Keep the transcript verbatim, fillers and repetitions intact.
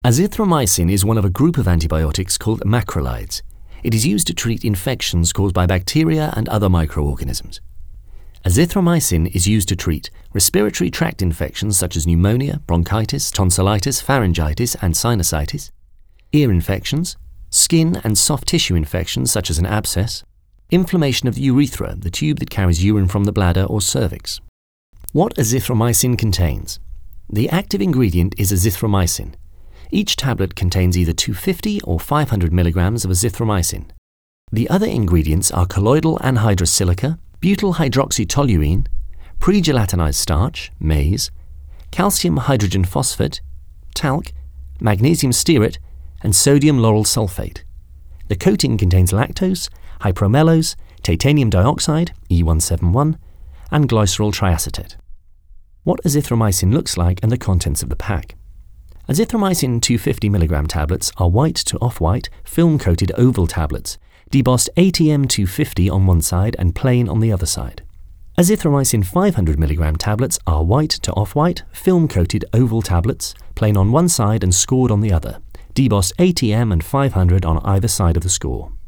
Azithromycin is one of a group of antibiotics called macrolides. It is used to treat infections caused by bacteria and other microorganisms. Azithromycin is used to treat respiratory tract infections such as pneumonia, bronchitis, tonsillitis, pharyngitis and sinusitis, ear infections, skin and soft tissue infections such as an abscess, inflammation of the urethra, the tube that carries urine from the bladder or cervix. What azithromycin contains? The active ingredient is azithromycin. Each tablet contains either two hundred fifty or five hundred milligrams of azithromycin. The other ingredients are colloidal anhydrous silica, butyl hydroxytoluene, pre-gelatinized starch, maize, calcium hydrogen phosphate, talc, magnesium stearate, and sodium lauryl sulfate. The coating contains lactose, hypromellose, titanium dioxide, E one seventy-one, and glycerol triacetate. What azithromycin looks like and the contents of the pack. Azithromycin two hundred fifty milligram tablets are white to off-white, film-coated oval tablets, debossed A T M two fifty on one side and plain on the other side. Azithromycin five hundred milligram tablets are white to off-white, film-coated oval tablets, plain on one side and scored on the other, debossed A T M and five hundred on either side of the score.